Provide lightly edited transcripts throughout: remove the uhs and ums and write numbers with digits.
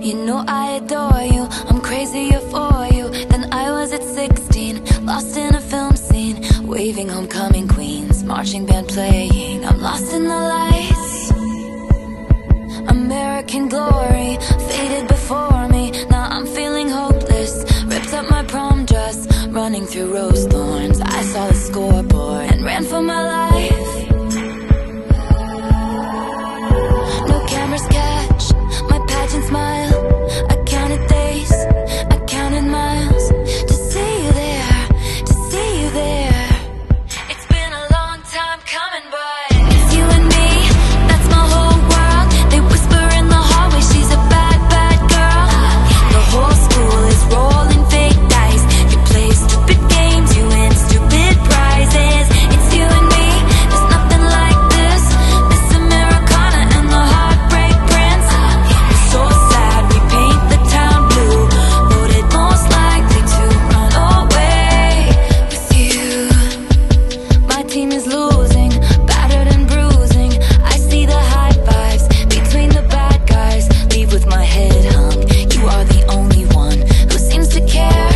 You know I adore you, I'm crazier for you than I was at 16. Lost in a film scene, waving homecoming queens, marching band playing, I'm lost in the lights. American glory faded before me, now I'm feeling hopeless. Ripped up my prom dress, running through rose thorns. I saw the scoreboard and ran for my life. No cameras catch my pageant smile. I counted days, I counted miles to see you there, to see you there. It's been a long time coming, but it's you and me, that's my whole world. They whisper in the hallway, she's a bad, bad girl. The whole school is rolling fake dice. You play stupid games, you win stupid prizes. It's you and me, there's nothing like this. Miss Americana and the Heartbreak Prince. We're so sad, we paint the town blue. Voted most likely to run away with you. My team is losing, battered and bruising. I see the high fives between the bad guys. Leave with my head hung, you are the only one who seems to care.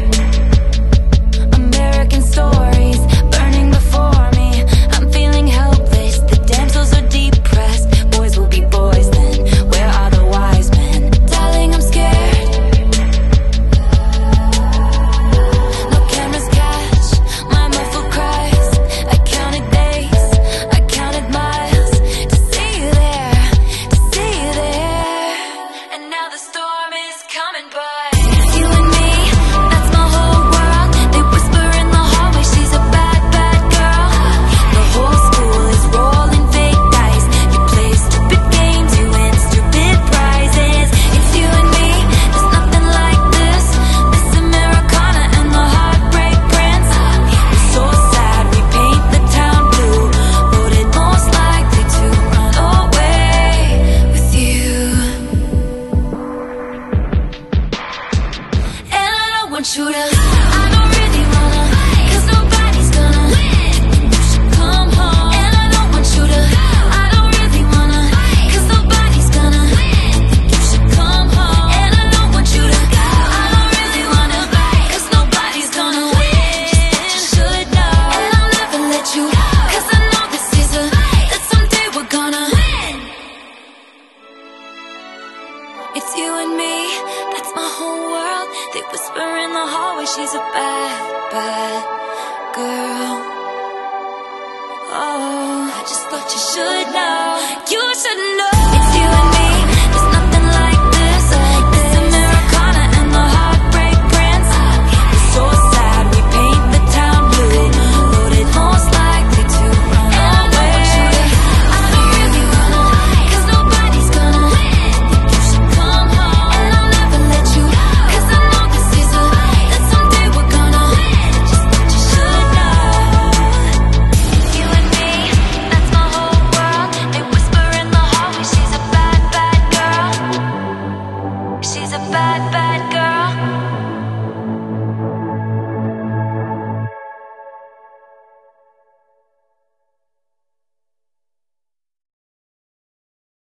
American stories burning before me, I'm feeling helpless. The damsels are depressed, boys will be boys then. Where are the wise men? Darling, I'm scared. No cameras catch my muffled cries. I counted days, I counted miles to see you there, to see you there. And now the storm is coming, but it's you and me, that's my whole world. They whisper in the hallway, she's a bad, bad girl. The whole school is rolling fake dice. You play stupid games, you win stupid prizes. It's you and me, there's nothing like this. Miss Americana and the Heartbreak Prince. We're so sad, we paint the town blue. Voted most likely to run away with you. And I don't want you to, I don't really wanna, 'cause nobody's gonna win. You should come home. And I don't want you to, I don't really wanna, 'cause nobody's gonna win. You should come home. And I don't want you to go, I don't really wanna, 'cause nobody's gonna win. Just what you should know. And I'll never let you, 'cause I know this is a, that someday we're gonna win. It's you and me, that's my whole world. They whisper in the hallway, she's a bad, bad girl. Oh, I just thought you should know. You should know.